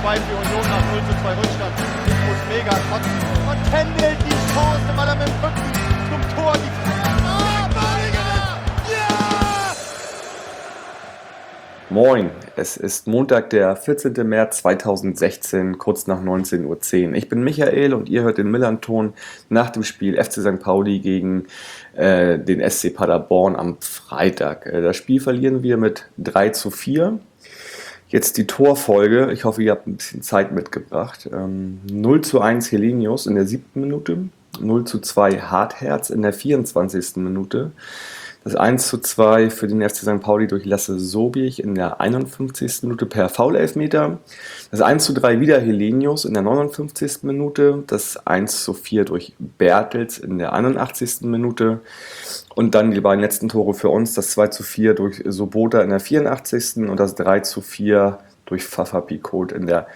2 für Union nach 0:2 Rückstand. Nico mega kotzen und händelt die Chance, weil er mit dem Rücken zum Tor die Moin, es ist Montag, der 14. März 2016, kurz nach 19:10 Uhr. Ich bin Michael und ihr hört den Millern-Ton nach dem Spiel FC St. Pauli gegen den SC Paderborn am Freitag. Das Spiel verlieren wir mit 3:4. Jetzt die Torfolge. Ich hoffe, ihr habt ein bisschen Zeit mitgebracht. 0:1 Helenius in der 7. Minute, 0:2 Hartherz in der 24. Minute. Das 1:2 für den FC St. Pauli durch Lasse Sobich in der 51. Minute per Foul-Elfmeter. Das 1:3 wieder Helenius in der 59. Minute. Das 1:4 durch Bertels in der 81. Minute. Und dann die beiden letzten Tore für uns. Das 2:4 durch Sobota in der 84. und das 3:4 durch Fafa Picault in der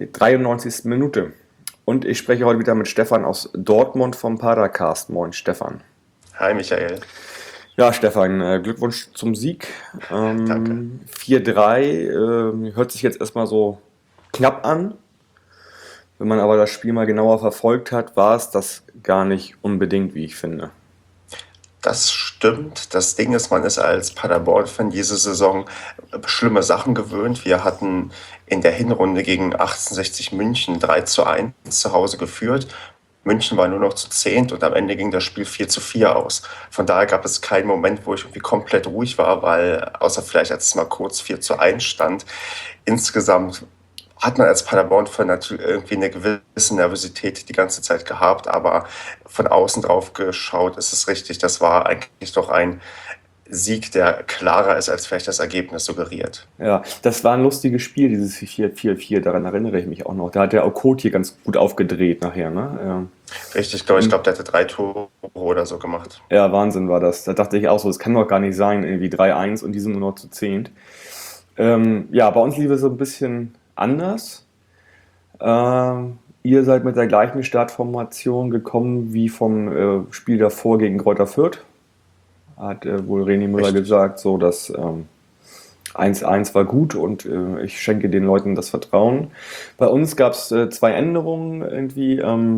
93. Minute. Und ich spreche heute wieder mit Stefan aus Dortmund vom Padercast. Moin Stefan. Hi Michael. Ja, Stefan, Glückwunsch zum Sieg. Danke. 4:3 hört sich jetzt erstmal so knapp an. Wenn man aber das Spiel mal genauer verfolgt hat, war es das gar nicht unbedingt, wie ich finde. Das stimmt. Das Ding ist, man ist als Paderborn-Fan diese Saison schlimme Sachen gewöhnt. Wir hatten in der Hinrunde gegen 1860 München 3:1 zu Hause geführt. München war nur noch zu 10 und am Ende ging das Spiel 4:4 aus. Von daher gab es keinen Moment, wo ich irgendwie komplett ruhig war, weil außer vielleicht, als es mal kurz 4:1 stand, insgesamt hat man als Paderborn-Fan natürlich irgendwie eine gewisse Nervosität die ganze Zeit gehabt, aber von außen drauf geschaut ist es richtig. Das war eigentlich doch ein Sieg, der klarer ist, als vielleicht das Ergebnis suggeriert. Ja, das war ein lustiges Spiel, dieses 4:4, daran erinnere ich mich auch noch. Da hat der Okot hier ganz gut aufgedreht nachher, ne? Richtig, ich glaube, der hatte 3 Tore oder so gemacht. Ja, Wahnsinn war das. Da dachte ich auch so, das kann doch gar nicht sein, irgendwie 3:1 und die sind nur noch zu 10. Ja, bei uns lief es so ein bisschen anders. Ihr seid mit der gleichen Startformation gekommen wie vom Spiel davor gegen Greuther Fürth. Hat wohl René Müller gesagt, so dass 1:1 war gut und ich schenke den Leuten das Vertrauen. Bei uns gab es 2 Änderungen irgendwie.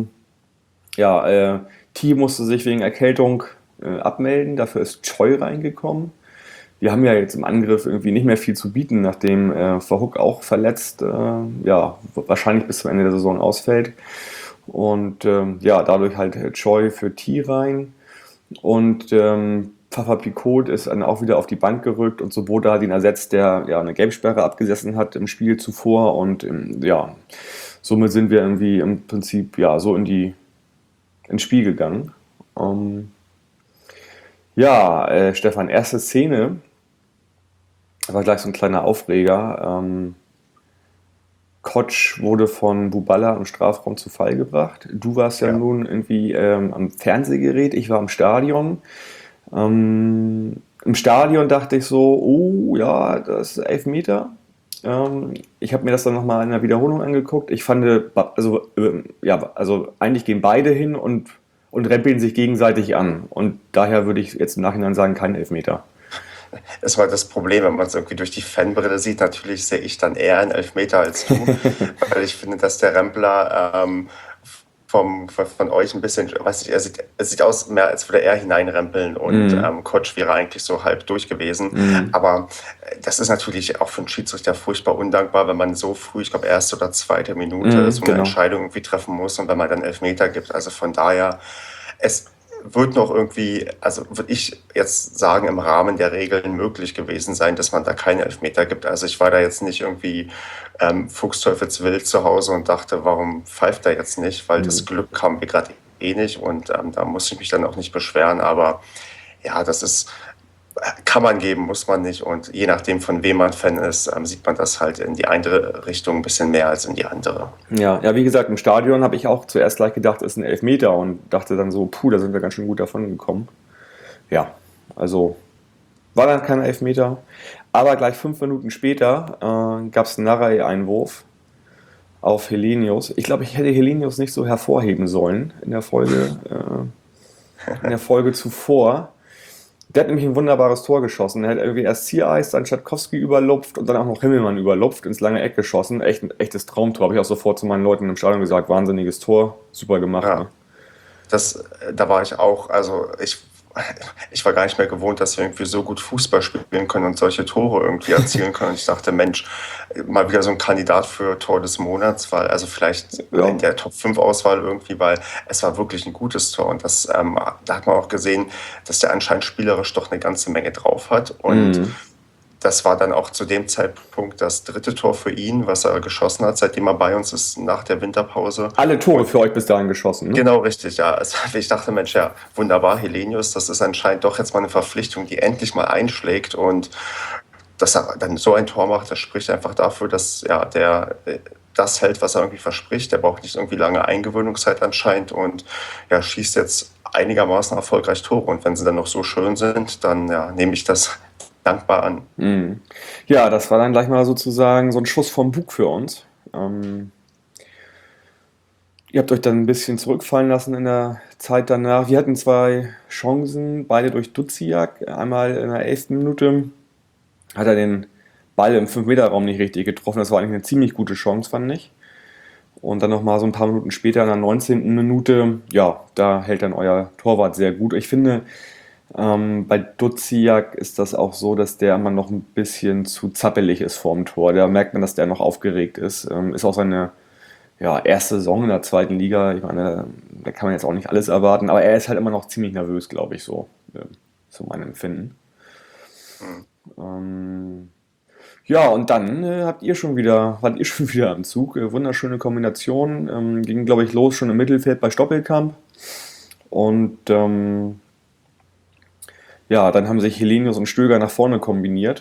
Thiel musste sich wegen Erkältung abmelden, dafür ist Choi reingekommen. Wir haben ja jetzt im Angriff irgendwie nicht mehr viel zu bieten, nachdem Verhoek auch verletzt, wahrscheinlich bis zum Ende der Saison ausfällt. Und dadurch halt Choi für Thiel rein. Und Fafa Picault ist dann auch wieder auf die Bank gerückt und Sobota hat ihn ersetzt, der ja eine Gelbsperre abgesessen hat im Spiel zuvor. Und somit sind wir irgendwie im Prinzip so ins Spiel gegangen. Stefan, erste Szene war gleich so ein kleiner Aufreger. Kotsch wurde von Buballa im Strafraum zu Fall gebracht. Du warst ja nun irgendwie am Fernsehgerät, ich war im Stadion. Im Stadion dachte ich so, das ist 11 Meter. Ich habe mir das dann nochmal in der Wiederholung angeguckt. Ich fand, eigentlich gehen beide hin und rempeln sich gegenseitig an. Und daher würde ich jetzt im Nachhinein sagen, kein Elfmeter. Das war das Problem, wenn man es irgendwie durch die Fanbrille sieht. Natürlich sehe ich dann eher einen Elfmeter als du, weil ich finde, dass der Rempler von euch ein bisschen, es sieht aus mehr, als würde er hineinrempeln und Kotsch wäre eigentlich so halb durch gewesen. Aber das ist natürlich auch für einen Schiedsrichter furchtbar undankbar, wenn man so früh, ich glaube 1. oder 2. Minute, so eine Entscheidung irgendwie treffen muss und wenn man dann Elfmeter gibt. Also von daher, es wird noch irgendwie, also würde ich jetzt sagen, im Rahmen der Regeln möglich gewesen sein, dass man da keine Elfmeter gibt. Also ich war da jetzt nicht irgendwie fuchsteufelswild zu Hause und dachte, warum pfeift er jetzt nicht? Weil das Glück haben wir gerade nicht und da muss ich mich dann auch nicht beschweren. Aber ja, kann man geben, muss man nicht. Und je nachdem, von wem man Fan ist, sieht man das halt in die eine Richtung ein bisschen mehr als in die andere. Ja, wie gesagt, im Stadion habe ich auch zuerst gleich gedacht, es ist ein Elfmeter und dachte dann so, da sind wir ganz schön gut davon gekommen. Ja, also war dann kein Elfmeter. Aber gleich 5 Minuten später gab es einen Narei-Einwurf auf Helenius. Ich glaube, ich hätte Helenius nicht so hervorheben sollen in der Folge zuvor. Der hat nämlich ein wunderbares Tor geschossen. Er hat irgendwie erst Ziereis, dann Schatkowski überlupft und dann auch noch Himmelmann überlupft, ins lange Eck geschossen. Echt ein echtes Traumtor. Habe ich auch sofort zu meinen Leuten im Stadion gesagt. Wahnsinniges Tor. Super gemacht. Ja. Ne? Da war ich auch, also ich war gar nicht mehr gewohnt, dass wir irgendwie so gut Fußball spielen können und solche Tore irgendwie erzielen können. Und ich dachte, Mensch, mal wieder so ein Kandidat für Tor des Monats, weil, also vielleicht Ja. in der Top-5-Auswahl irgendwie, weil es war wirklich ein gutes Tor. Und da hat man auch gesehen, dass der anscheinend spielerisch doch eine ganze Menge drauf hat. Und Mhm. das war dann auch zu dem Zeitpunkt das dritte Tor für ihn, was er geschossen hat, seitdem er bei uns ist nach der Winterpause. Alle Tore für euch bis dahin geschossen, ne? Genau, richtig, ja. Also, ich dachte, Mensch, ja, wunderbar, Helenius, das ist anscheinend doch jetzt mal eine Verpflichtung, die endlich mal einschlägt. Und dass er dann so ein Tor macht, das spricht einfach dafür, dass ja, der das hält, was er irgendwie verspricht. Der braucht nicht irgendwie lange Eingewöhnungszeit anscheinend und ja, schießt jetzt einigermaßen erfolgreich Tore. Und wenn sie dann noch so schön sind, dann ja, nehme ich das dankbar an. Mhm. Ja, das war dann gleich mal sozusagen so ein Schuss vom Bug für uns. Ihr habt euch dann ein bisschen zurückfallen lassen in der Zeit danach. Wir hatten zwei Chancen, beide durch Duziak. Einmal in der 11. Minute hat er den Ball im 5-Meter-Raum nicht richtig getroffen. Das war eigentlich eine ziemlich gute Chance, fand ich. Und dann nochmal so ein paar Minuten später, in der 19. Minute, ja, da hält dann euer Torwart sehr gut. Ich finde, bei Duziak ist das auch so, dass der immer noch ein bisschen zu zappelig ist vorm Tor. Da merkt man, dass der noch aufgeregt ist. Ist auch seine erste Saison in der zweiten Liga. Ich meine, da kann man jetzt auch nicht alles erwarten, aber er ist halt immer noch ziemlich nervös, glaube ich, so mein Empfinden. Ja, und dann wart ihr schon wieder am Zug. Wunderschöne Kombination. Ging, glaube ich, los schon im Mittelfeld bei Stoppelkamp. Und ja, dann haben sich Helenius und Stöger nach vorne kombiniert.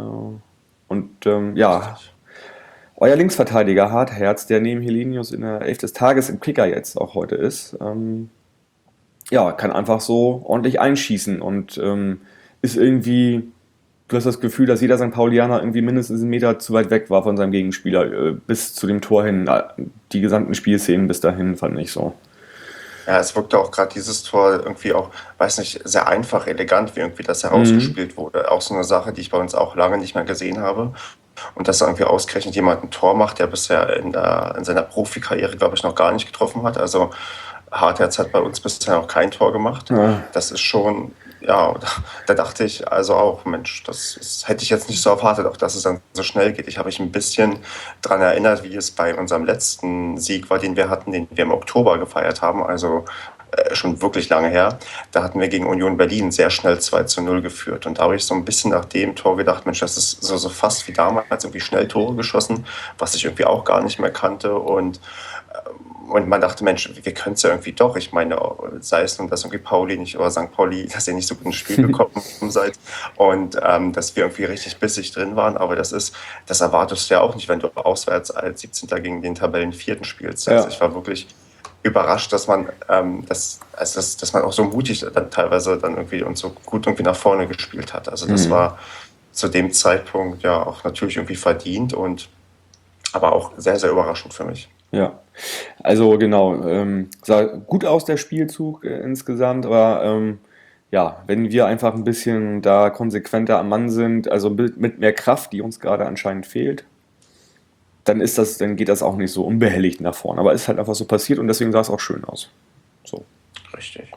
Euer Linksverteidiger Hartherz, der neben Helenius in der 11 des Tages im Kicker jetzt auch heute ist, kann einfach so ordentlich einschießen und ist irgendwie, du hast das Gefühl, dass jeder St. Paulianer irgendwie mindestens einen Meter zu weit weg war von seinem Gegenspieler, bis zu dem Tor hin. Die gesamten Spielszenen bis dahin fand ich so. Ja, es wirkte auch gerade dieses Tor irgendwie auch, weiß nicht, sehr einfach, elegant, wie irgendwie das herausgespielt wurde. Auch so eine Sache, die ich bei uns auch lange nicht mehr gesehen habe. Und dass irgendwie ausgerechnet jemand ein Tor macht, der bisher in seiner Profikarriere, glaube ich, noch gar nicht getroffen hat. Also Hartherz hat bei uns bisher noch kein Tor gemacht. Ja. Das ist schon, ja, da dachte ich also auch, Mensch, das hätte ich jetzt nicht so erwartet, auch dass es dann so schnell geht. Ich habe mich ein bisschen daran erinnert, wie es bei unserem letzten Sieg war, den wir hatten, den wir im Oktober gefeiert haben, also schon wirklich lange her. Da hatten wir gegen Union Berlin sehr schnell 2:0 geführt. Und da habe ich so ein bisschen nach dem Tor gedacht, Mensch, das ist so fast wie damals, irgendwie schnell Tore geschossen, was ich irgendwie auch gar nicht mehr kannte. Und man dachte, Mensch, wir können es ja irgendwie doch. Ich meine, sei es nun, dass irgendwie Pauli nicht oder St. Pauli, dass ihr nicht so gut ins Spiel gekommen seid und dass wir irgendwie richtig bissig drin waren. Aber das erwartest du ja auch nicht, wenn du auswärts als 17. gegen den Tabellenvierten spielst. Also ich war wirklich überrascht, dass man auch so mutig dann teilweise dann irgendwie und so gut irgendwie nach vorne gespielt hat. Also das war zu dem Zeitpunkt ja auch natürlich irgendwie verdient aber auch sehr, sehr überraschend für mich. Ja, also genau, sah gut aus der Spielzug insgesamt, aber wenn wir einfach ein bisschen da konsequenter am Mann sind, also mit mehr Kraft, die uns gerade anscheinend fehlt, dann geht das auch nicht so unbehelligt nach vorne. Aber es ist halt einfach so passiert und deswegen sah es auch schön aus. So. Richtig.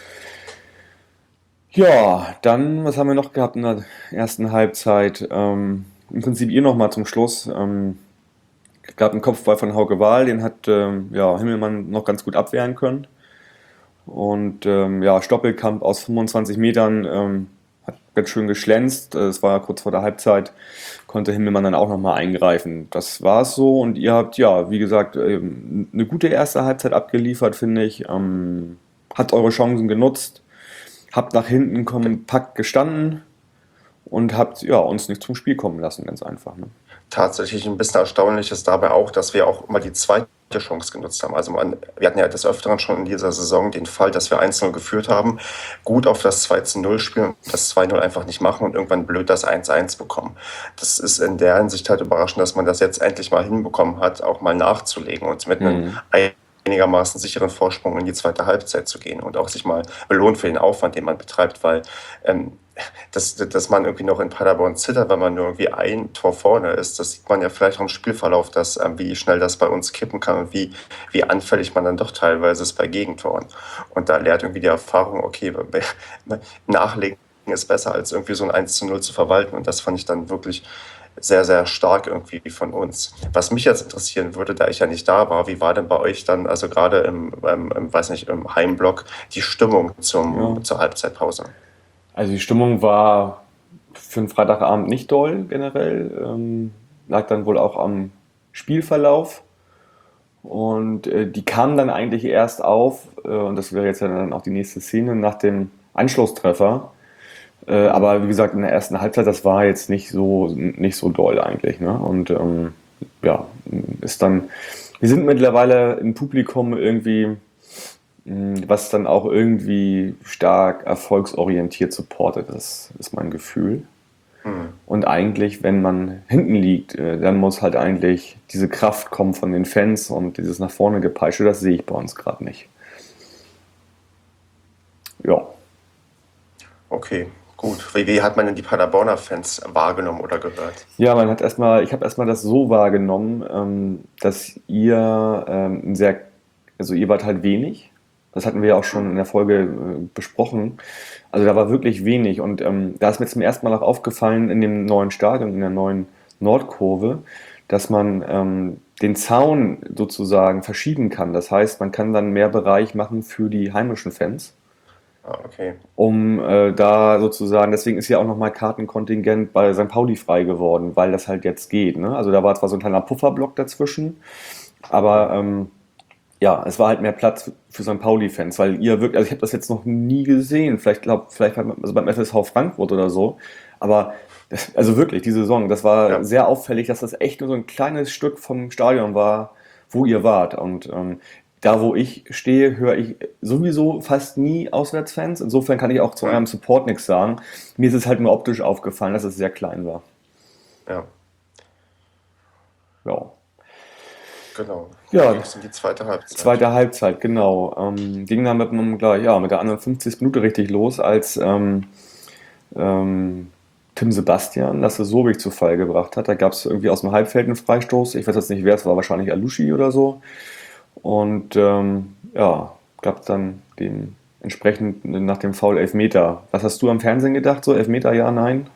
Ja, dann, was haben wir noch gehabt in der ersten Halbzeit? Im Prinzip ihr nochmal zum Schluss. Gab einen Kopfball von Hauke Wahl, den hat Himmelmann noch ganz gut abwehren können. Und Stoppelkamp aus 25 Metern hat ganz schön geschlänzt. Es war kurz vor der Halbzeit, konnte Himmelmann dann auch nochmal eingreifen. Das war es so und ihr habt, wie gesagt, eine gute erste Halbzeit abgeliefert, finde ich. Habt eure Chancen genutzt, habt nach hinten kompakt gestanden und habt uns nicht zum Spiel kommen lassen, ganz einfach. Ne? Tatsächlich ein bisschen erstaunlich ist dabei auch, dass wir auch immer die zweite Chance genutzt haben. Also wir hatten ja des Öfteren schon in dieser Saison den Fall, dass wir 1:0 geführt haben, gut auf das 2:0 spielen und das 2:0 einfach nicht machen und irgendwann blöd das 1:1 bekommen. Das ist in der Hinsicht halt überraschend, dass man das jetzt endlich mal hinbekommen hat, auch mal nachzulegen und mit einem einigermaßen sicheren Vorsprung in die zweite Halbzeit zu gehen und auch sich mal belohnt für den Aufwand, den man betreibt, weil dass man irgendwie noch in Paderborn zittert, wenn man nur irgendwie ein Tor vorne ist, das sieht man ja vielleicht auch im Spielverlauf, dass, wie schnell das bei uns kippen kann und wie anfällig man dann doch teilweise ist bei Gegentoren. Und da lehrt irgendwie die Erfahrung, okay, nachlegen ist besser, als irgendwie so ein 1:0 zu verwalten. Und das fand ich dann wirklich sehr, sehr stark irgendwie von uns. Was mich jetzt interessieren würde, da ich ja nicht da war, wie war denn bei euch dann, also gerade weiß nicht, im Heimblock, die Stimmung Ja. zur Halbzeitpause? Also die Stimmung war für einen Freitagabend nicht doll generell. Lag dann wohl auch am Spielverlauf. Und die kam dann eigentlich erst auf, und das wäre jetzt ja dann auch die nächste Szene, nach dem Anschlusstreffer. Aber wie gesagt, in der ersten Halbzeit, das war jetzt nicht so doll eigentlich. Ne? Und ja, ist dann, wir sind mittlerweile im Publikum irgendwie, was dann auch irgendwie stark erfolgsorientiert supportet. Das ist mein Gefühl. Und eigentlich, wenn man hinten liegt, dann muss halt eigentlich diese Kraft kommen von den Fans und dieses nach vorne Gepeitsche, das sehe ich bei uns gerade nicht. Ja. Okay, gut. Wie hat man denn die Paderborner Fans wahrgenommen oder gehört? Ja, ich habe erstmal das so wahrgenommen, dass also ihr wart halt wenig. Das hatten wir ja auch schon in der Folge besprochen. Also da war wirklich wenig. Und da ist mir zum ersten Mal auch aufgefallen in dem neuen Stadion, in der neuen Nordkurve, dass man den Zaun sozusagen verschieben kann. Das heißt, man kann dann mehr Bereich machen für die heimischen Fans, Ah, okay. um da sozusagen, deswegen ist ja auch nochmal Kartenkontingent bei St. Pauli frei geworden, weil das halt jetzt geht. Ne? Also da war zwar so ein kleiner Pufferblock dazwischen, aber ja, es war halt mehr Platz für St. Pauli-Fans, weil ihr wirklich, also ich habe das jetzt noch nie gesehen, vielleicht also beim FSV Frankfurt oder so, aber also wirklich, die Saison, das war Ja. sehr auffällig, dass das echt nur so ein kleines Stück vom Stadion war, wo ihr wart. Und da, wo ich stehe, höre ich sowieso fast nie Auswärtsfans. Insofern kann ich auch zu eurem Support nichts sagen. Mir ist es halt nur optisch aufgefallen, dass es sehr klein war. Ja, Ja. genau. Ja. Dann ging es in die zweite Halbzeit. Zweite Halbzeit, genau. Ging dann mit der 51. Minute richtig los, als Tim Sebastian Lasse Sobich zu Fall gebracht hat. Da gab es irgendwie aus dem Halbfeld einen Freistoß. Ich weiß jetzt nicht, wer es war, wahrscheinlich Alushi oder so. Und ja, gab dann entsprechend nach dem Foul Elfmeter. Was hast du am Fernsehen gedacht? So Elfmeter, ja, nein?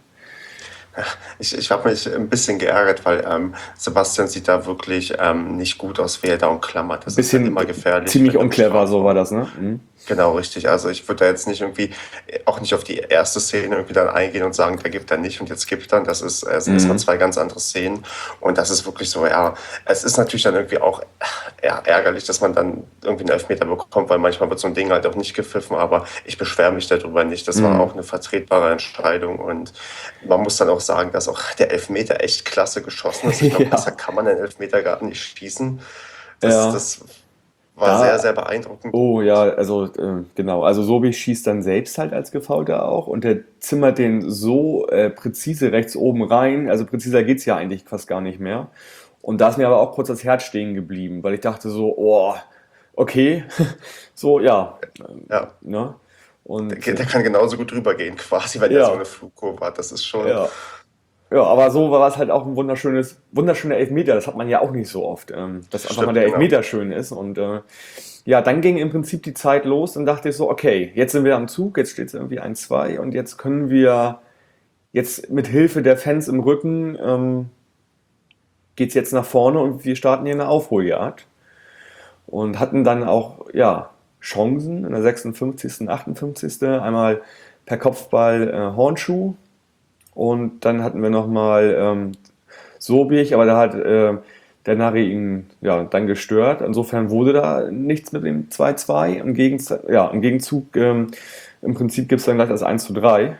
Ich habe mich ein bisschen geärgert, weil Sebastian sieht da wirklich nicht gut aus, wie er da umklammert. Das ist halt immer gefährlich. Ziemlich wenn du unclever, bestraft so war das, ne? Mhm. Genau, richtig. Also ich würde da jetzt nicht irgendwie, auch nicht auf die erste Szene irgendwie dann eingehen und sagen, da gibt er nicht und jetzt gibt er. Das sind erstmal zwei ganz andere Szenen. Und das ist wirklich so, ja, es ist natürlich dann irgendwie auch ärgerlich, dass man dann irgendwie einen Elfmeter bekommt, weil manchmal wird so ein Ding halt auch nicht gepfiffen, aber ich beschwere mich darüber nicht. Das war auch eine vertretbare Entscheidung und man muss dann auch sagen, dass auch der Elfmeter echt klasse geschossen ist. Ich glaube, Ja. besser kann man den Elfmeter gar nicht schießen. Ja. Das war sehr, sehr beeindruckend. Oh ja, also genau. Also Sobich schießt dann selbst halt als Gefoulter auch und der zimmert den so präzise rechts oben rein. Also präziser geht's ja eigentlich fast gar nicht mehr. Und da ist mir aber auch kurz das Herz stehen geblieben, weil ich dachte so, oh, okay, so ja, Ja. ne? Und Der kann genauso gut drüber gehen, quasi, wenn Ja. er so eine Flugkurve hat. Das ist schon. ja. Ja, aber so war es halt auch ein wunderschöner Elfmeter. Das hat man ja auch nicht so oft, dass einfach Stimmt, mal der genau. Elfmeter schön ist. Und ja, dann ging im Prinzip die Zeit los und dachte ich so, okay, jetzt sind wir am Zug, jetzt steht es irgendwie 1-2 und jetzt können wir jetzt mit Hilfe der Fans im Rücken geht's jetzt nach vorne und wir starten hier eine Aufholjagd. Und hatten dann auch, ja, Chancen in der 56., 58. Einmal per Kopfball Hornschuh. Und dann hatten wir nochmal Sobich, aber da hat der Nari ihn ja, dann gestört. Insofern wurde da nichts mit dem 2-2. Im Gegenzug, im Prinzip gibt es dann gleich das 1:3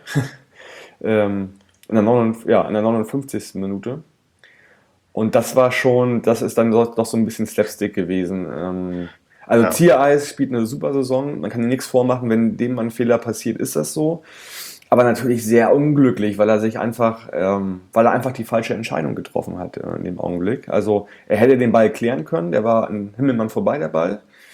in der 59. Minute. Und das ist dann doch so ein bisschen Slapstick gewesen. Also Ja. Ziereis spielt eine super Saison, man kann ihm nichts vormachen, wenn dem mal ein Fehler passiert, ist das so. Aber natürlich sehr unglücklich, weil er einfach die falsche Entscheidung getroffen hat in dem Augenblick. Also er hätte den Ball klären können, der war an Himmelmann vorbei, der Ball.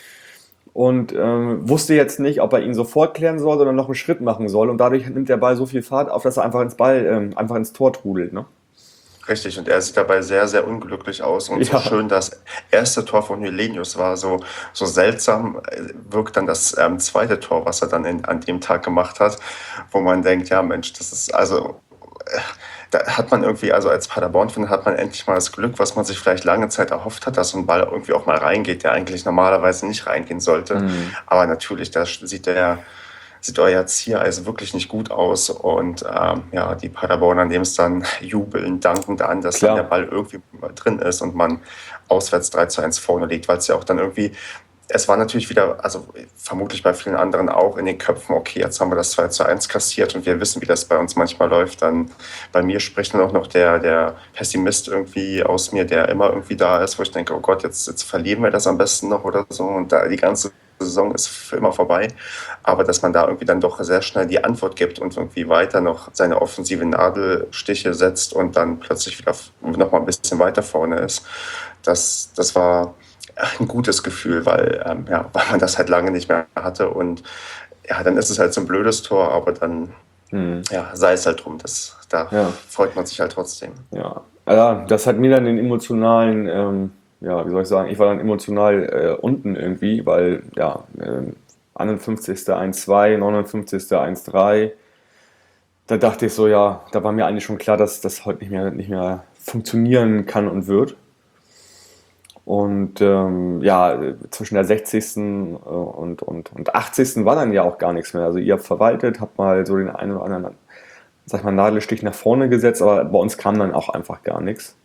und wusste jetzt nicht, ob er ihn sofort klären soll oder noch einen Schritt machen soll. Und dadurch nimmt der Ball so viel Fahrt auf, dass er einfach ins Tor trudelt. Ne? Richtig, und er sieht dabei sehr, sehr unglücklich aus. Und so Ja, schön das erste Tor von Hylenius war, so seltsam wirkt dann das zweite Tor, was er dann an dem Tag gemacht hat, wo man denkt, ja Mensch, das ist also, da hat man irgendwie, also als Paderborn-Fan hat man endlich mal das Glück, was man sich vielleicht lange Zeit erhofft hat, dass so ein Ball irgendwie auch mal reingeht, der eigentlich normalerweise nicht reingehen sollte. Aber natürlich, da sieht euer Ziereis wirklich nicht gut aus. Und ja, die Paderborner nehmen es dann jubelnd, dankend an, dass dann der klar. Ball irgendwie mal drin ist und man auswärts 3:1 vorne liegt, weil es ja auch dann irgendwie, es war natürlich wieder, also vermutlich bei vielen anderen auch in den Köpfen, okay, jetzt haben wir das 2:1 kassiert und wir wissen, wie das bei uns manchmal läuft. Dann bei mir spricht dann auch noch der Pessimist irgendwie aus mir, der immer irgendwie da ist, wo ich denke, oh Gott, jetzt verlieren wir das am besten noch oder so. Und da die ganze Saison ist für immer vorbei. Aber dass man da irgendwie dann doch sehr schnell die Antwort gibt und irgendwie weiter noch seine offensive Nadelstiche setzt und dann plötzlich wieder noch mal ein bisschen weiter vorne ist, das war ein gutes Gefühl, ja, weil man das halt lange nicht mehr hatte. Und ja, dann ist es halt so ein blödes Tor, aber dann ja, sei es halt drum. Da Ja. freut man sich halt trotzdem. Ja, das hat mir dann den emotionalen, ja, wie soll ich sagen, ich war dann emotional unten irgendwie, weil, ja, 51. 1:2, 59. 1:3, da dachte ich so, ja, da war mir eigentlich schon klar, dass das heute nicht mehr funktionieren kann und wird. Und ja, zwischen der 60. Und 80. war dann ja auch gar nichts mehr. Also ihr habt verwaltet, habt mal so den einen oder anderen, sag ich mal, Nadelstich nach vorne gesetzt, aber bei uns kam dann auch einfach gar nichts.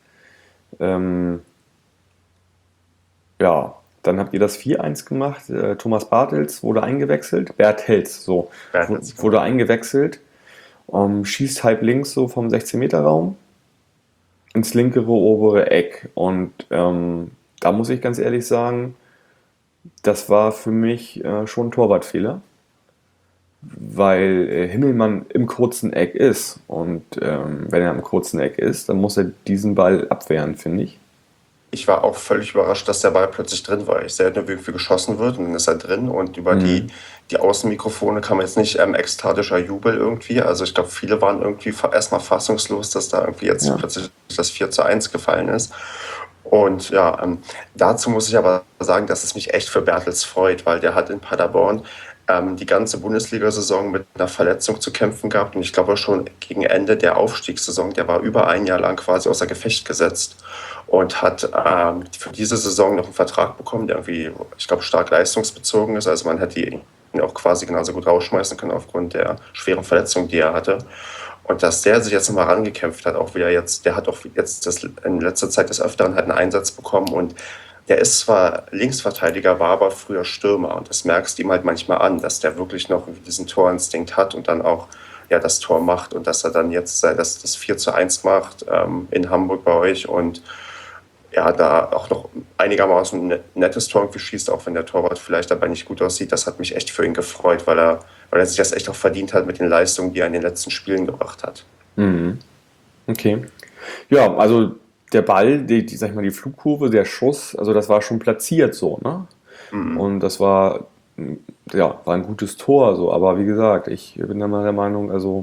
Ja, dann habt ihr das 4:1 gemacht. Thomas Bartels wurde eingewechselt. Bertels, so, Bertels, wurde eingewechselt. Schießt halb links so vom 16-Meter-Raum ins linkere obere Eck. Und da muss ich ganz ehrlich sagen, das war für mich schon ein Torwartfehler, weil Himmelmann im kurzen Eck ist. Und wenn er im kurzen Eck ist, dann muss er diesen Ball abwehren, finde ich. Ich war auch völlig überrascht, dass der Ball plötzlich drin war. Ich sehe nur, wie geschossen wird und dann ist er drin. Und über die Außenmikrofone kam jetzt nicht ekstatischer Jubel irgendwie. Also ich glaube, viele waren irgendwie erstmal fassungslos, dass da irgendwie jetzt plötzlich das 4:1 gefallen ist. Und ja, dazu muss ich aber sagen, dass es mich echt für Bertels freut, weil der hat in Paderborn die ganze Bundesliga-Saison mit einer Verletzung zu kämpfen gehabt. Und ich glaube schon gegen Ende der Aufstiegssaison, der war über ein Jahr lang quasi außer Gefecht gesetzt und hat für diese Saison noch einen Vertrag bekommen, der irgendwie, ich glaube, stark leistungsbezogen ist. Also man hätte ihn auch quasi genauso gut rausschmeißen können aufgrund der schweren Verletzung, die er hatte. Und dass der sich jetzt nochmal rangekämpft hat, auch wieder jetzt, der hat auch jetzt in letzter Zeit des Öfteren halt einen Einsatz bekommen und der ist zwar Linksverteidiger, war aber früher Stürmer und das merkst du ihm halt manchmal an, dass der wirklich noch diesen Torinstinkt hat und dann auch ja, das Tor macht und dass er dann jetzt das 4:1 macht in Hamburg bei euch und ja, da auch noch einigermaßen ein nettes Tor irgendwie schießt, auch wenn der Torwart vielleicht dabei nicht gut aussieht. Das hat mich echt für ihn gefreut, weil er sich das echt auch verdient hat mit den Leistungen, die er in den letzten Spielen gebracht hat. Okay. Ja, also der Ball, sag ich mal, die Flugkurve, der Schuss, also das war schon platziert so, ne? Und das war, ja, war ein gutes Tor, so, aber wie gesagt, ich bin dann mal der Meinung, also,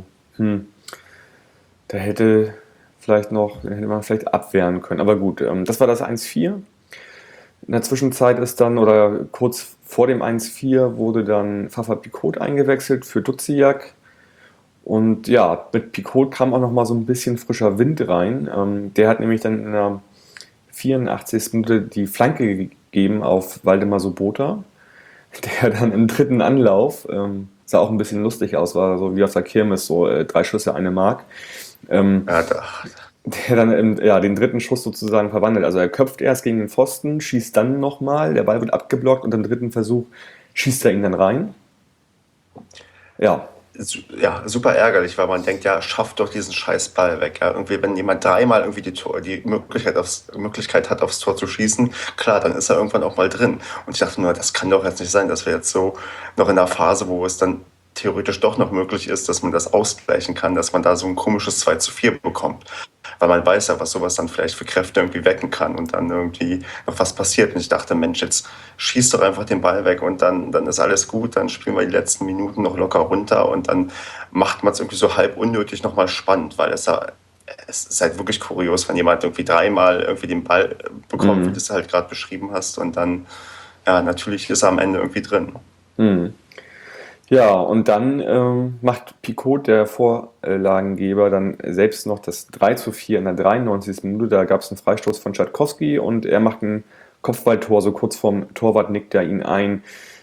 da hätte man vielleicht abwehren können. Aber gut, das war das 1:4. In der Zwischenzeit ist dann, oder kurz vor dem 1:4 wurde dann Fafa Picault eingewechselt für Duziak. Und ja, mit Picault kam auch noch mal so ein bisschen frischer Wind rein. Der hat nämlich dann in der 84. Minute die Flanke gegeben auf Waldemar Sobota, der dann im dritten Anlauf, sah auch ein bisschen lustig aus, war so wie auf der Kirmes, so 3 Schüsse, 1 Mark. Ja, Der dann den dritten Schuss sozusagen verwandelt. Also er köpft erst gegen den Pfosten, schießt dann nochmal, der Ball wird abgeblockt und im dritten Versuch schießt er ihn dann rein. Ja, ja, super ärgerlich, weil man denkt, ja, schafft doch diesen scheiß Ball weg. Ja. Irgendwie, wenn jemand dreimal irgendwie die Möglichkeit hat, aufs Tor zu schießen, klar, dann ist er irgendwann auch mal drin. Und ich dachte nur, das kann doch jetzt nicht sein, dass wir jetzt so noch in einer Phase, wo es dann theoretisch doch noch möglich ist, dass man das ausgleichen kann, dass man da so ein komisches 2:4 bekommt. Weil man weiß ja, was sowas dann vielleicht für Kräfte irgendwie wecken kann und dann irgendwie noch was passiert. Und ich dachte, Mensch, jetzt schieß doch einfach den Ball weg und dann ist alles gut, dann spielen wir die letzten Minuten noch locker runter und dann macht man es irgendwie so halb unnötig nochmal spannend, weil es ist halt wirklich kurios, wenn jemand irgendwie dreimal irgendwie den Ball bekommt, wie du es halt gerade beschrieben hast und dann, ja, natürlich ist er am Ende irgendwie drin. Mhm. Ja, und dann macht Picaud, der Vorlagengeber, dann selbst noch das 3:4 in der 93. Minute. Da gab es einen Freistoß von Schatkowski und er macht ein Kopfballtor, so kurz vorm Torwart nickt er ihn ein.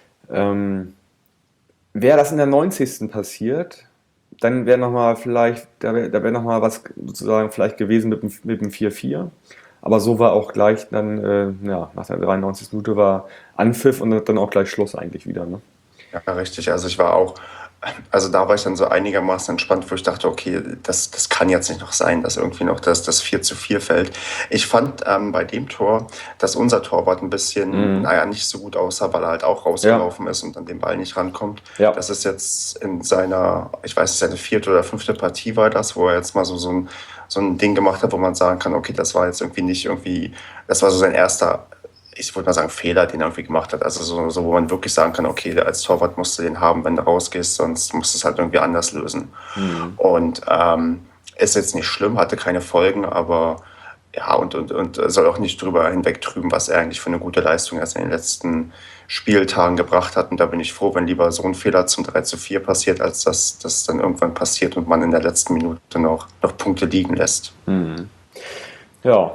Wäre das in der 90. passiert, dann wäre nochmal vielleicht, da wär noch mal was sozusagen vielleicht gewesen mit dem 4:4. Aber so war auch gleich dann, ja, nach der 93. Minute war Anpfiff und dann auch gleich Schluss eigentlich wieder, ne? Ja, richtig. Also da war ich dann so einigermaßen entspannt, wo ich dachte, okay, das kann jetzt nicht noch sein, dass irgendwie noch das 4:4 fällt. Ich fand bei dem Tor, dass unser Torwart ein bisschen, naja, nicht so gut aussah, weil er halt auch rausgelaufen ist und an den Ball nicht rankommt. Ja. Das ist jetzt in seiner, ich weiß nicht, seine 4. oder 5. Partie war das, wo er jetzt mal so ein Ding gemacht hat, wo man sagen kann, okay, das war jetzt irgendwie nicht irgendwie, das war so sein erster, ich würde mal sagen, Fehler, den er irgendwie gemacht hat. Also so, wo man wirklich sagen kann, okay, als Torwart musst du den haben, wenn du rausgehst, sonst musst du es halt irgendwie anders lösen. Und ist jetzt nicht schlimm, hatte keine Folgen, aber ja, und soll auch nicht drüber hinwegtrüben, was er eigentlich für eine gute Leistung erst in den letzten Spieltagen gebracht hat. Und da bin ich froh, wenn lieber so ein Fehler zum 3:4 passiert, als dass das dann irgendwann passiert und man in der letzten Minute noch Punkte liegen lässt. Ja,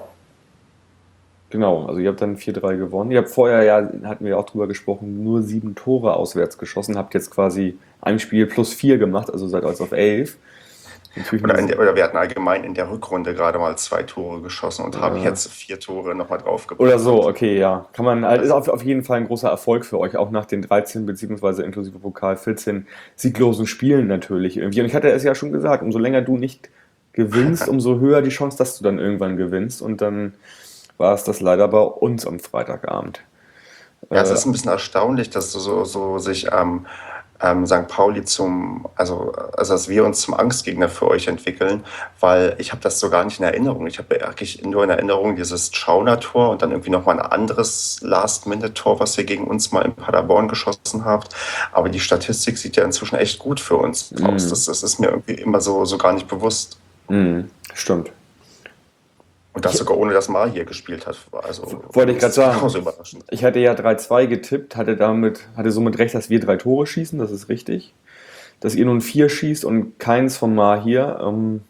genau. Also ihr habt dann 4:3 gewonnen. Ihr habt vorher, ja, hatten wir auch drüber gesprochen, nur 7 Tore auswärts geschossen. Habt jetzt quasi ein Spiel plus 4 gemacht, also seid also auf 11. Oder wir hatten allgemein in der Rückrunde gerade mal 2 Tore geschossen und haben jetzt 4 Tore nochmal draufgebracht. Oder so, okay, ja. Kann man, ist auf jeden Fall ein großer Erfolg für euch, auch nach den 13 beziehungsweise inklusive Pokal 14 sieglosen Spielen natürlich irgendwie. Und ich hatte es ja schon gesagt, umso länger du nicht gewinnst, umso höher die Chance, dass du dann irgendwann gewinnst. Und dann war es das leider bei uns am Freitagabend. Ja, es ist ein bisschen erstaunlich, dass so sich St. Pauli also dass wir uns zum Angstgegner für euch entwickeln, weil ich habe das so gar nicht in Erinnerung. Ich habe eigentlich nur in Erinnerung dieses Schauner-Tor und dann irgendwie nochmal ein anderes Last-Minute-Tor, was ihr gegen uns mal in Paderborn geschossen habt. Aber die Statistik sieht ja inzwischen echt gut für uns aus. Das ist mir irgendwie immer so gar nicht bewusst. Stimmt. Und das sogar ohne, dass Mar hier gespielt hat. Also, wollte ich gerade sagen. Genauso überraschend. Ich hatte ja 3:2 getippt, hatte somit recht, dass wir 3 Tore schießen, das ist richtig. Dass ihr nun 4 schießt und keins von Mahir,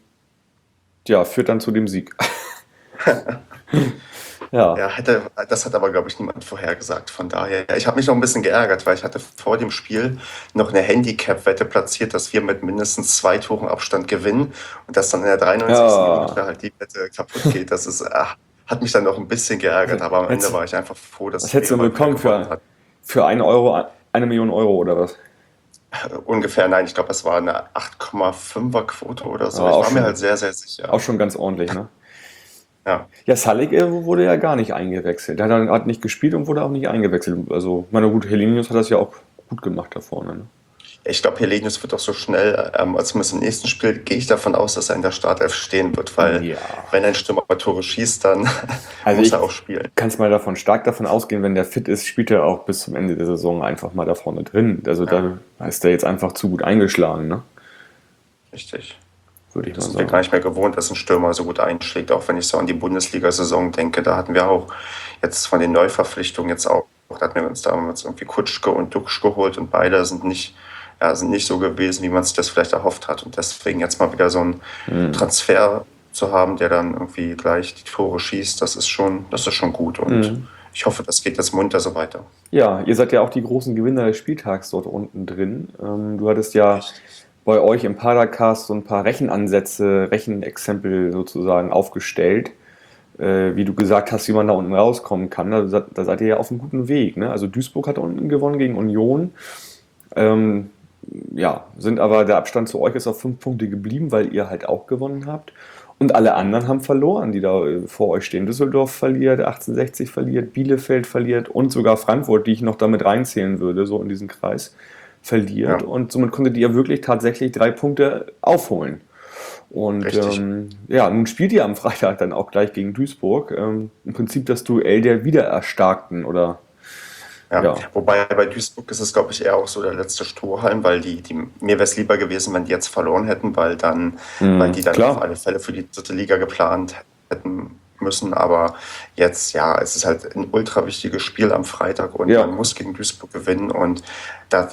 ja, führt dann zu dem Sieg. Ja. Ja, das hat aber, glaube ich, niemand vorhergesagt. Von daher, ich habe mich noch ein bisschen geärgert, weil ich hatte vor dem Spiel noch eine Handicap-Wette platziert, dass wir mit mindestens 2 Toren Abstand gewinnen und dass dann in der 93. Minute halt die Wette kaputt geht. Hat mich dann noch ein bisschen geärgert, aber am Ende war ich einfach froh, dass Was hättest du bekommen für 1 Euro, 1 Million Euro oder was? Ungefähr, nein, ich glaube, es war eine 8,5er Quote oder so. Aber Ich war mir halt sehr, sehr sicher. Auch schon ganz ordentlich, ne? Ja. Salik wurde ja gar nicht eingewechselt. Er hat nicht gespielt und wurde auch nicht eingewechselt. Also, meine gut, Helenius hat das ja auch gut gemacht da vorne. Ne? Ich glaube, Helenius wird auch so schnell, zumindest im nächsten Spiel, gehe ich davon aus, dass er in der Startelf stehen wird, weil wenn ein Stürmer Tore schießt, dann muss er auch spielen. Kannst mal stark davon ausgehen, wenn der fit ist, spielt er auch bis zum Ende der Saison einfach mal da vorne drin. Also da ist er jetzt einfach zu gut eingeschlagen, ne? Richtig. Würde ich mal Das sind sagen. wir gar nicht mehr gewohnt, dass ein Stürmer so gut einschlägt, auch wenn ich so an die Bundesliga-Saison denke. Da hatten wir auch jetzt von den Neuverpflichtungen da hatten wir uns damals irgendwie Kutschke und Duxch geholt und beide sind nicht so gewesen, wie man sich das vielleicht erhofft hat. Und deswegen jetzt mal wieder so einen Transfer zu haben, der dann irgendwie gleich die Tore schießt, das ist schon gut. Und ich hoffe, das geht jetzt munter so weiter. Ja, ihr seid ja auch die großen Gewinner des Spieltags dort unten drin. Du hattest ja bei euch im Padercast so ein paar Rechenexempel sozusagen aufgestellt, wie du gesagt hast, wie man da unten rauskommen kann. Da seid ihr ja auf einem guten Weg. Ne? Also Duisburg hat unten gewonnen gegen Union. Sind aber der Abstand zu euch ist auf 5 Punkte geblieben, weil ihr halt auch gewonnen habt. Und alle anderen haben verloren, die da vor euch stehen. Düsseldorf verliert, 1860 verliert, Bielefeld verliert und sogar Frankfurt, die ich noch damit reinzählen würde, so in diesen Kreis, verliert Ja. und somit konntet ihr wirklich tatsächlich 3 Punkte aufholen. Und Richtig. ja, nun spielt ihr am Freitag dann auch gleich gegen Duisburg. Im Prinzip das Duell der Wiedererstarkten, oder? Ja, Ja. wobei bei Duisburg ist es, glaube ich, eher auch so der letzte Strohhalm, weil mir wäre es lieber gewesen, wenn die jetzt verloren hätten, weil die dann auf Klar. alle Fälle für die dritte Liga geplant hätten müssen. Aber jetzt, ja, es ist halt ein ultra wichtiges Spiel am Freitag und Ja. man muss gegen Duisburg gewinnen. Und das,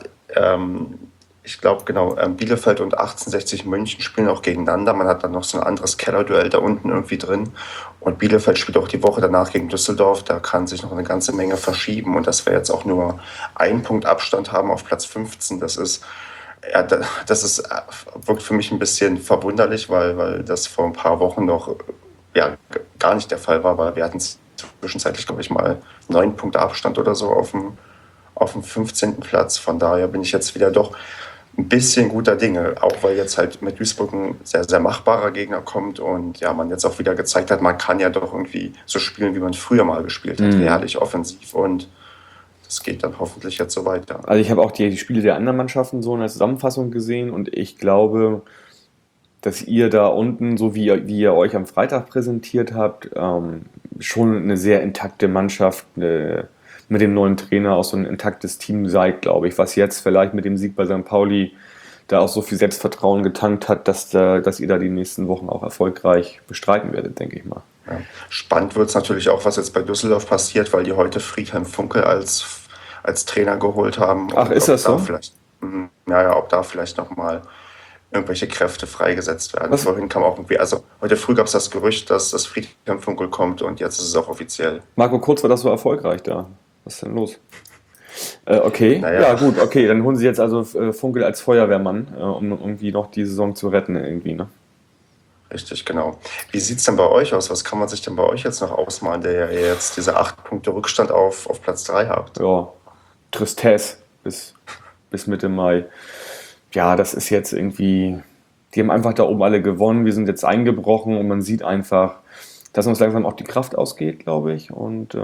ich glaube, genau, Bielefeld und 1860 München spielen auch gegeneinander. Man hat dann noch so ein anderes Kellerduell da unten irgendwie drin. Und Bielefeld spielt auch die Woche danach gegen Düsseldorf. Da kann sich noch eine ganze Menge verschieben. Und dass wir jetzt auch nur einen Punkt Abstand haben auf Platz 15, ja, wirkt für mich ein bisschen verwunderlich, weil das vor ein paar Wochen noch ja, gar nicht der Fall war, weil wir hatten zwischenzeitlich, glaube ich, mal 9 Punkte Abstand oder so auf dem 15. Platz. Von daher bin ich jetzt wieder doch ein bisschen guter Dinge, auch weil jetzt halt mit Duisburg ein sehr, sehr machbarer Gegner kommt und ja, man jetzt auch wieder gezeigt hat, man kann ja doch irgendwie so spielen, wie man früher mal gespielt hat, ehrlich offensiv, und das geht dann hoffentlich jetzt so weiter. Also ich habe auch die Spiele der anderen Mannschaften so in der Zusammenfassung gesehen und ich glaube, dass ihr da unten, so wie ihr euch am Freitag präsentiert habt, schon eine sehr intakte Mannschaft mit dem neuen Trainer auch so ein intaktes Team seid, glaube ich, was jetzt vielleicht mit dem Sieg bei St. Pauli da auch so viel Selbstvertrauen getankt hat, dass ihr da die nächsten Wochen auch erfolgreich bestreiten werdet, denke ich mal. Ja. Spannend wird es natürlich auch, was jetzt bei Düsseldorf passiert, weil die heute Friedhelm Funkel als Trainer geholt haben. Ach, ist das so? Ob da vielleicht nochmal irgendwelche Kräfte freigesetzt werden. Vorhin kam auch irgendwie, also heute früh gab es das Gerücht, dass das Friedhelm Funkel kommt und jetzt ist es auch offiziell. Marco Kurz war das so erfolgreich da. Was ist denn los? Okay, Naja. Ja gut, okay, dann holen sie jetzt also Funkel als Feuerwehrmann, um irgendwie noch die Saison zu retten irgendwie, ne? Richtig, genau. Wie sieht es denn bei euch aus? Was kann man sich denn bei euch jetzt noch ausmalen, der ihr jetzt diese 8 Punkte Rückstand auf Platz 3 habt? Ja, Tristesse bis Mitte Mai. Ja, das ist jetzt irgendwie, die haben einfach da oben alle gewonnen, wir sind jetzt eingebrochen und man sieht einfach, dass uns langsam auch die Kraft ausgeht, glaube ich. Und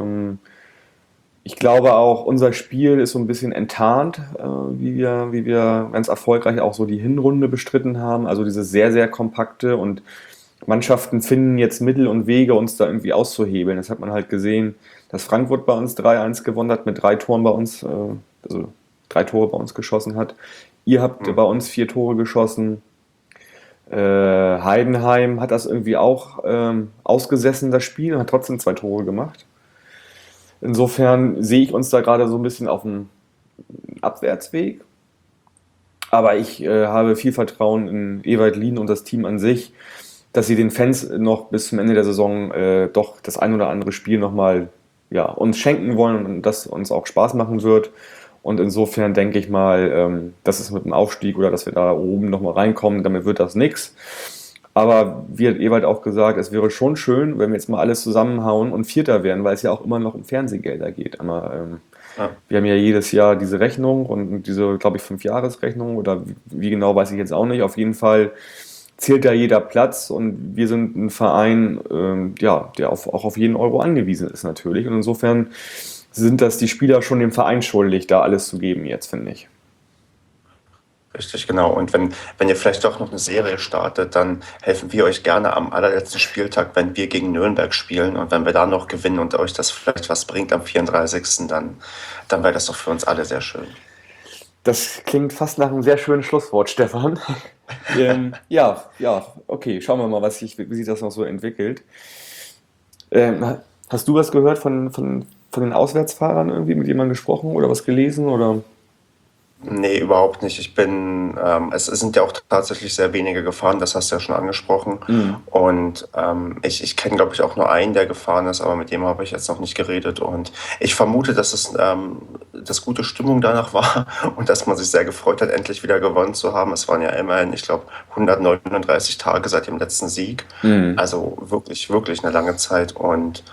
ich glaube auch, unser Spiel ist so ein bisschen enttarnt, wie wir ganz erfolgreich auch so die Hinrunde bestritten haben. Also dieses sehr, sehr kompakte, und Mannschaften finden jetzt Mittel und Wege, uns da irgendwie auszuhebeln. Das hat man halt gesehen, dass Frankfurt bei uns 3-1 gewonnen hat, mit 3 Toren bei uns, also 3 Tore bei uns geschossen hat. Ihr habt bei uns 4 Tore geschossen. Heidenheim hat das irgendwie auch ausgesessen, das Spiel, und hat trotzdem 2 Tore gemacht. Insofern sehe ich uns da gerade so ein bisschen auf dem Abwärtsweg. Aber ich habe viel Vertrauen in Ewald Lien und das Team an sich, dass sie den Fans noch bis zum Ende der Saison doch das ein oder andere Spiel nochmal uns schenken wollen und das uns auch Spaß machen wird. Und insofern denke ich mal, dass es mit dem Aufstieg oder dass wir da oben nochmal reinkommen, damit wird das nichts. Aber wie hat Ewald auch gesagt, es wäre schon schön, wenn wir jetzt mal alles zusammenhauen und Vierter werden, weil es ja auch immer noch um Fernsehgelder geht. Wir haben ja jedes Jahr diese Rechnung und diese, glaube ich, 5-Jahres-Rechnung oder wie genau, weiß ich jetzt auch nicht. Auf jeden Fall zählt da jeder Platz und wir sind ein Verein, der auch auf jeden Euro angewiesen ist natürlich. Und insofern sind das die Spieler schon dem Verein schuldig, da alles zu geben jetzt, finde ich. Richtig, genau. Und wenn ihr vielleicht doch noch eine Serie startet, dann helfen wir euch gerne am allerletzten Spieltag, wenn wir gegen Nürnberg spielen, und wenn wir da noch gewinnen und euch das vielleicht was bringt am 34., dann wäre das doch für uns alle sehr schön. Das klingt fast nach einem sehr schönen Schlusswort, Stefan. Okay, schauen wir mal, wie sich das noch so entwickelt. Hast du was gehört von den Auswärtsfahrern irgendwie, mit jemandem gesprochen oder was gelesen oder? Nee, überhaupt nicht. Es sind ja auch tatsächlich sehr wenige gefahren, das hast du ja schon angesprochen. Und ich kenne, glaube ich, auch nur einen, der gefahren ist, aber mit dem habe ich jetzt noch nicht geredet. Und ich vermute, dass gute Stimmung danach war und dass man sich sehr gefreut hat, endlich wieder gewonnen zu haben. Es waren ja immerhin, ich glaube, 139 Tage seit dem letzten Sieg. Also wirklich, wirklich eine lange Zeit. Und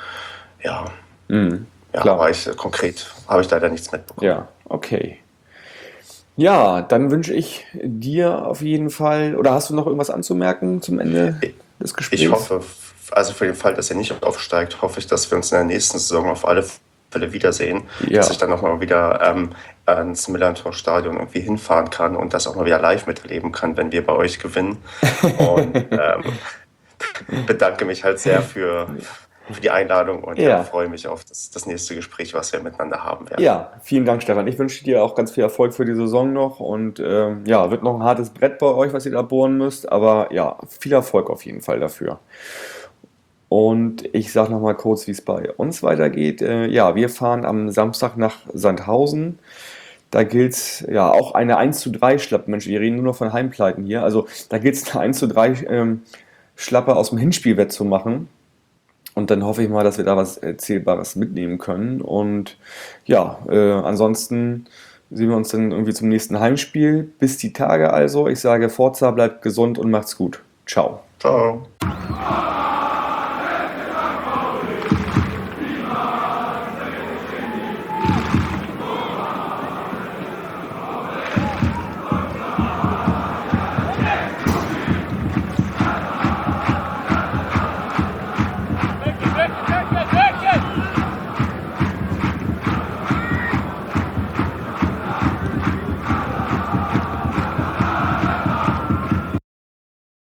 klar. aber konkret habe ich leider nichts mitbekommen. Ja, okay. Ja, dann wünsche ich dir auf jeden Fall, oder hast du noch irgendwas anzumerken zum Ende des Gesprächs? Ich hoffe, also für den Fall, dass ihr nicht aufsteigt, hoffe ich, dass wir uns in der nächsten Saison auf alle Fälle wiedersehen, Ja. dass ich dann nochmal wieder ans Millerntor-Stadion irgendwie hinfahren kann und das auch mal wieder live miterleben kann, wenn wir bei euch gewinnen. Und bedanke mich halt sehr für die Einladung und Ja. freue mich auf das nächste Gespräch, was wir miteinander haben werden. Ja, vielen Dank, Stefan. Ich wünsche dir auch ganz viel Erfolg für die Saison noch und ja, wird noch ein hartes Brett bei euch, was ihr da bohren müsst, aber ja, viel Erfolg auf jeden Fall dafür. Und ich sage nochmal kurz, wie es bei uns weitergeht. Ja, wir fahren am Samstag nach Sandhausen. Da gilt es ja auch eine 1:3 Schlappe. Mensch, wir reden nur noch von Heimpleiten hier. Also da gilt es eine 1:3 Schlappe aus dem Hinspiel wettzumachen. Und dann hoffe ich mal, dass wir da was Erzählbares mitnehmen können. Und ja, ansonsten sehen wir uns dann irgendwie zum nächsten Heimspiel. Bis die Tage also. Ich sage Forza, bleibt gesund und macht's gut. Ciao. Ciao.